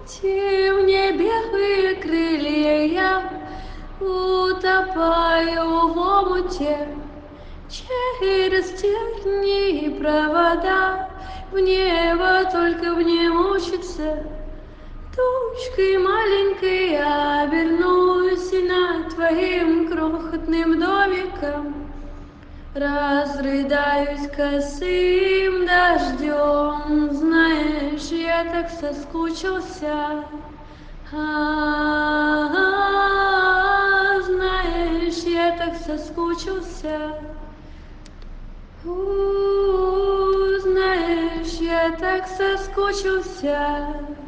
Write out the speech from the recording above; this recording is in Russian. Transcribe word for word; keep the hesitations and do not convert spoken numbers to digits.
Мне белые крылья, я утопаю в омуте. Через тернии и провода в небо, только мне мучиться. Тучкой маленькой я обернусь, и над твоим крохотным домиком разрыдаюсь косым дождем. Знаешь, я так соскучился. А-а-а, знаешь, я так соскучился. У, знаешь, я так соскучился.